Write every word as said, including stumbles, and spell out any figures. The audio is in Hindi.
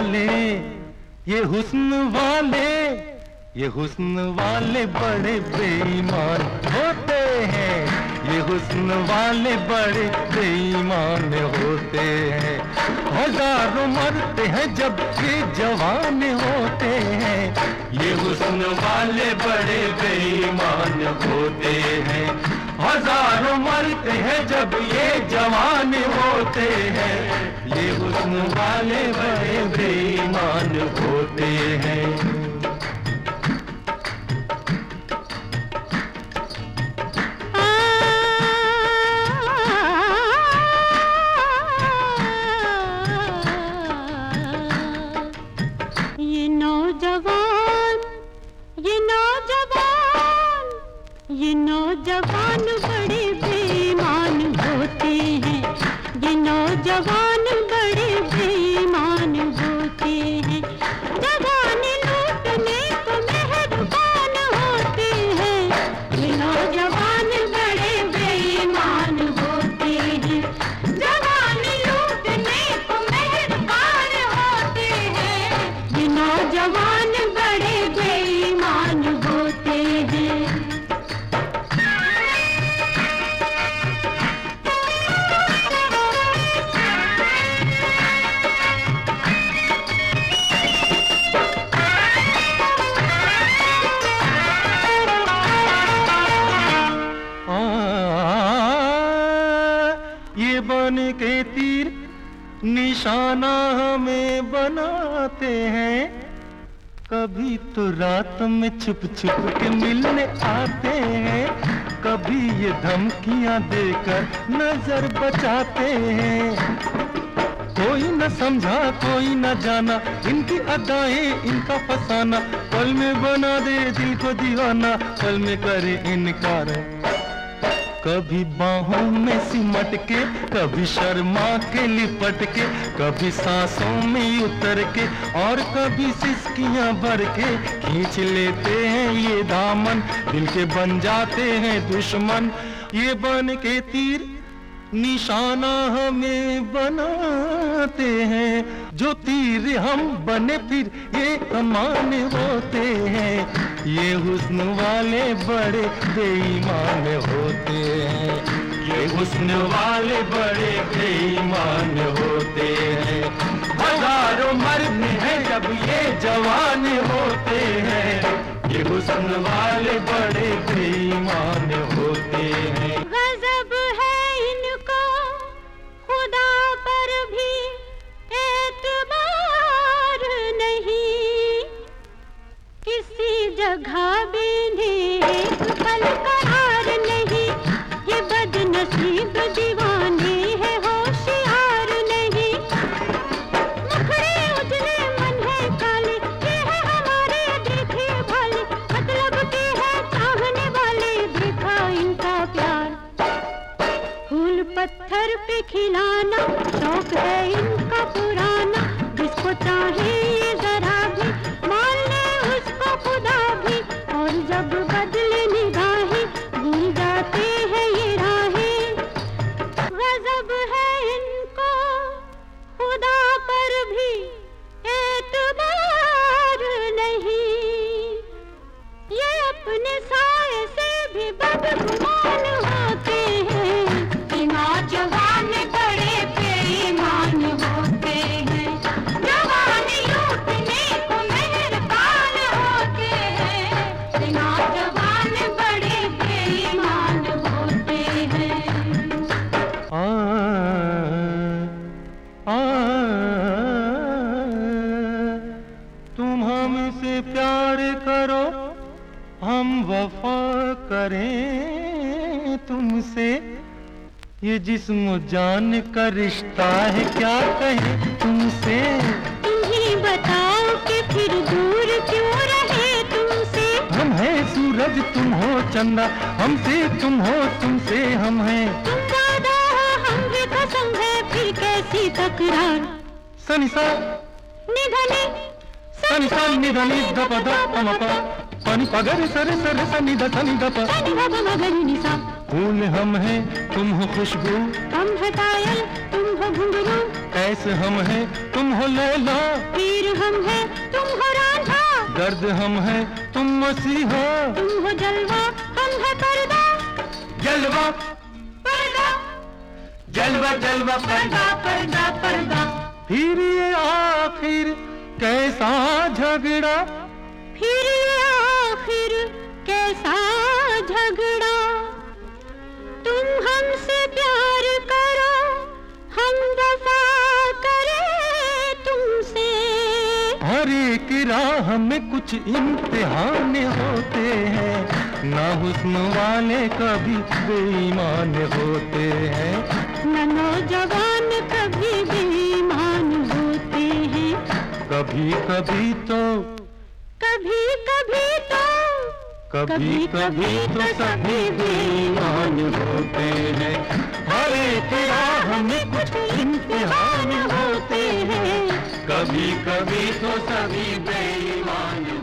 वाले, ये हुस्न वाले, ये हुस्न वाले बड़े बेईमान होते हैं। ये हुस्न वाले बड़े बेईमान होते हैं। हजारों मरते हैं जब ये जवान होते हैं। ये हुस्न वाले बड़े बेईमान होते हैं। हजारों मरते हैं जब ये जवान होते हैं। ये हुस्न वाले बड़े बेईमान होते हैं। ये नौजवान, ये नौजवान, ये नौजवान बड़े बेईमान होते हैं। ये नौजवान बड़े बेईमान होते हैं। जवान लूटने को मेहरबान होते हैं। ये नौजवान बड़े बेईमान होते हैं। जवान लूटने को मेहरबान होते हैं। ये नौजवान बड़े बेईमान होते हैं। ये बन के तीर निशाना हमें बनाते हैं। कभी तो रात में छुप छुप के मिलने आते हैं। कभी ये धमकियां देकर नजर बचाते हैं। कोई न समझा कोई न जाना, इनकी अदाएं इनका फसाना। पल में बना दे दिल को दीवाना, पल में करे इनकार। कभी बाहों में सिमट के, कभी शर्मा के लिपट के, कभी सांसों में उतर के, और कभी सिसकियां भर के खींच लेते हैं ये दामन। दिल के बन जाते हैं दुश्मन। ये बन के तीर निशाना हमें बनाते हैं। जो तीर हम बने फिर ये कमान होते हैं। ये हुस्न वाले बड़े बेईमान होते हैं। ये हुस्न वाले बड़े बेईमान होते हैं। हजारों मरते हैं जब ये जवान होते हैं। ये हुस्न वाले बड़े बेईमान होते हैं। गजब है इनको खुदा पर भी एतबार नहीं। किसी जगह भी एक पल करार नहीं। ये बदनसीब दीवाने हैं होशियार नहीं। मुखड़े उजले मन है काले, ये है हमारे देखे भाले। मतलब के है चाहने वाले, देखा इनका प्यार। फूल पत्थर पे खिलाना शौक है इनका पुराना। जिसको चाहे ये जरा भी मान ले उसको खुदा भी। और जब बदले निगाहें भूल जाते हैं ये राहें। गजब है इनको खुदा पर भी एतबार नहीं। ये अपने साए से भी बदगुमान होते हैं। ये नौजवान बड़े बेईमान होते हैं। जवान लूटने को मेहरबान होते हैं। ये नौजवान बड़े बेईमान होते हैं। आ, आ, तुम हमसे प्यार करो, हम वफा करें तुमसे। ये जिस्म जान का रिश्ता है, क्या कहें तुमसे। तुम ही बताओ कि फिर दूर क्यों रहे तुमसे। हम हैं सूरज तुम हो चंदा, हमसे तुम हो तुमसे हम हैं। तुम वादा हो हम भी कसम है, फिर कैसी तकरार। सनिसा निधने सनिसा निधनि दप दप मप, पनि पगरि सरि सरि सनि ध सनि दप, सनि ध प म ग रि नि सा। फूल हम हैं तुम हो खुशबू, हम है पायल तुम हो घुंघरू, ऐसे हम हैं तुम हो लैला, पीर हम है तुम हो रांझा, दर्द हम हैं तुम मसीहा, तुम हो जलवा हम है पर्दा, जलवा पर्दा जलवा जलवा पर्दा पर्दा पर्दा। फिर ये आखिर कैसा झगड़ा, फिर ये आखिर कैसा झगड़ा, तुम हमसे प्यार करो हम वफा करें तुमसे, हर एक राह में कुछ इम्तिहान होते हैं, ना हुस्न वाले कभी बेईमान होते हैं, न नौजवान कभी बेईमान होते हैं, कभी कभी तो कभी कभी तो कभी कभी तो सभी बेईमान होते हैं, हर एक राह में कुछ इम्तिहान होते हैं, कभी कभी तो सभी बेईमान